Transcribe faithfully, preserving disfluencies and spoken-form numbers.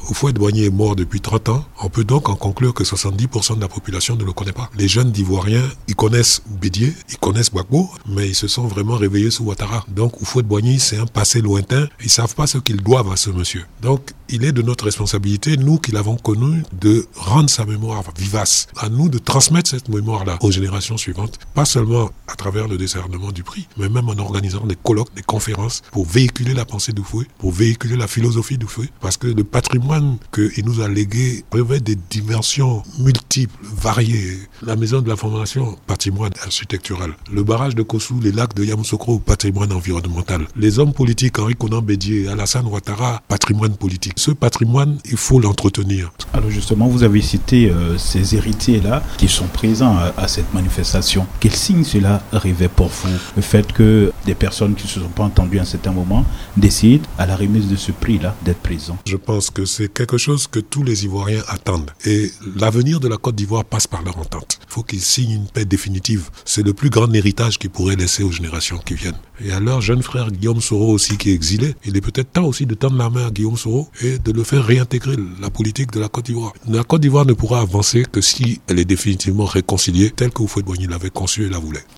Houphouët-Boigny est mort depuis trente ans. On peut donc en conclure que soixante-dix pour cent de la population ne le connaît pas. Les jeunes d'Ivoiriens, ils connaissent Bédié, ils connaissent Gbagbo, mais ils se sont vraiment réveillés sous Ouattara. Donc Houphouët-Boigny, c'est un passé lointain. Ils ne savent pas ce qu'ils doivent à ce monsieur. Donc il est de notre responsabilité, nous qui l'avons connu, de rendre sa mémoire vivace. À nous de transmettre cette mémoire-là aux générations suivantes, pas seulement à travers le décernement du prix, mais même en organisant des colloques, des conférences pour véhiculer la pensée d'Houphouët, pour véhiculer la philosophie d'Houphouët, parce que le patrimoine qu'il nous a légué revêt des dimensions multiples, variées. La maison de la formation, patrimoine architectural. Le barrage de Kossou, les lacs de Yamoussoukro, patrimoine environnemental. Les hommes politiques, Henri Konan Bédié, Alassane Ouattara, patrimoine politique. Ce patrimoine, il faut l'entretenir. Alors justement, vous avez cité euh, ces héritiers-là qui sont présents à, à cette manifestation. Quel signe cela revêt pour vous? Le fait que des personnes qui ne se sont pas entendues à un certain moment décident, à la remise de ce prix-là, d'être présents. Je pense que c'est quelque chose que tous les Ivoiriens attendent. Et l'avenir de la Côte d'Ivoire passe par leur entente. Il faut qu'ils signent une paix définitive. C'est le plus grand héritage qu'ils pourraient laisser aux générations qui viennent. Et à leur jeune frère Guillaume Soro aussi qui est exilé, il est peut-être temps aussi de tendre la main à Guillaume Soro et de le faire réintégrer la politique de la Côte d'Ivoire. La Côte d'Ivoire ne pourra avancer que si elle est définitivement réconciliée telle que Houphouët-Boigny l'avait conçue et la voulait.